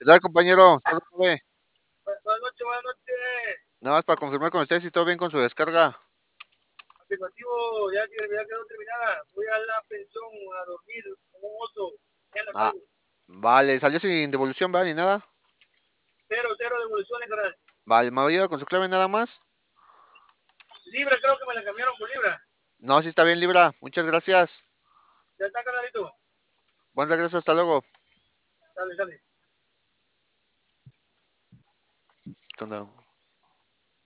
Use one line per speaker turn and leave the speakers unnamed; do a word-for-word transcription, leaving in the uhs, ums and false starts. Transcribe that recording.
¿Qué tal, compañero? ¿Todo bien?
Buenas noches, buenas noches.
Nada más para confirmar con usted si todo bien con su descarga.
Afirmativo, ya, que- ya quedó terminada. Voy a la pensión a dormir como un oso. Ya la
Ah,
pago.
vale, salió sin devolución, ¿va? Ni nada.
Cero, cero devoluciones, carnal.
Vale, ¿me va a ayudar con su clave nada más?
Libra, creo que me la cambiaron por Libra.
No, sí está bien, Libra. Muchas gracias.
Ya está, carnalito.
Buen regreso, hasta luego.
Dale, dale.
¿Qué onda?